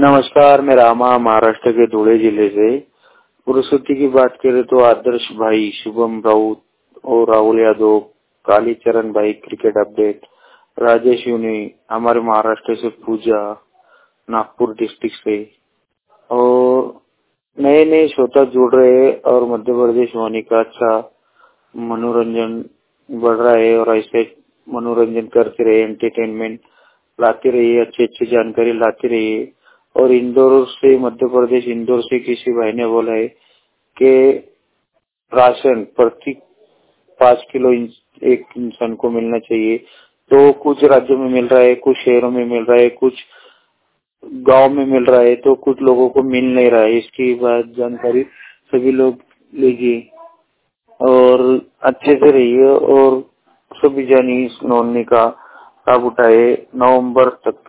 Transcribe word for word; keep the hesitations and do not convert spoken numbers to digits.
नमस्कार, मैं रामा महाराष्ट्र के धुले जिले से। पुरुषोत्ती की बात करें तो आदर्श भाई, शुभम राउत और राहुल यादव, कालीचरण भाई क्रिकेट अपडेट, राजेश यूनी हमारे महाराष्ट्र से, पूजा नागपुर डिस्ट्रिक्ट से, और नए नए श्रोता जुड़ रहे हैं और मध्य प्रदेश होने का अच्छा मनोरंजन बढ़ रहा है और ऐसे मनोरंजन करते रहे, एंटरटेनमेंट लाते रहिए, अच्छी अच्छी जानकारी लाते रहिए। और इंदौर से, मध्य प्रदेश इंदौर से किसी भाई ने बोला है कि राशन प्रति पाँच किलो एक इंसान को मिलना चाहिए। तो कुछ राज्यों में मिल रहा है, कुछ शहरों में मिल रहा है, कुछ गांव में मिल रहा है, तो कुछ लोगों को मिल नहीं रहा है। इसकी बात जानकारी सभी लोग लीजिए और अच्छे से रहिए और सभी जानिए इस नोनी का लाभ उठाए नवंबर तक।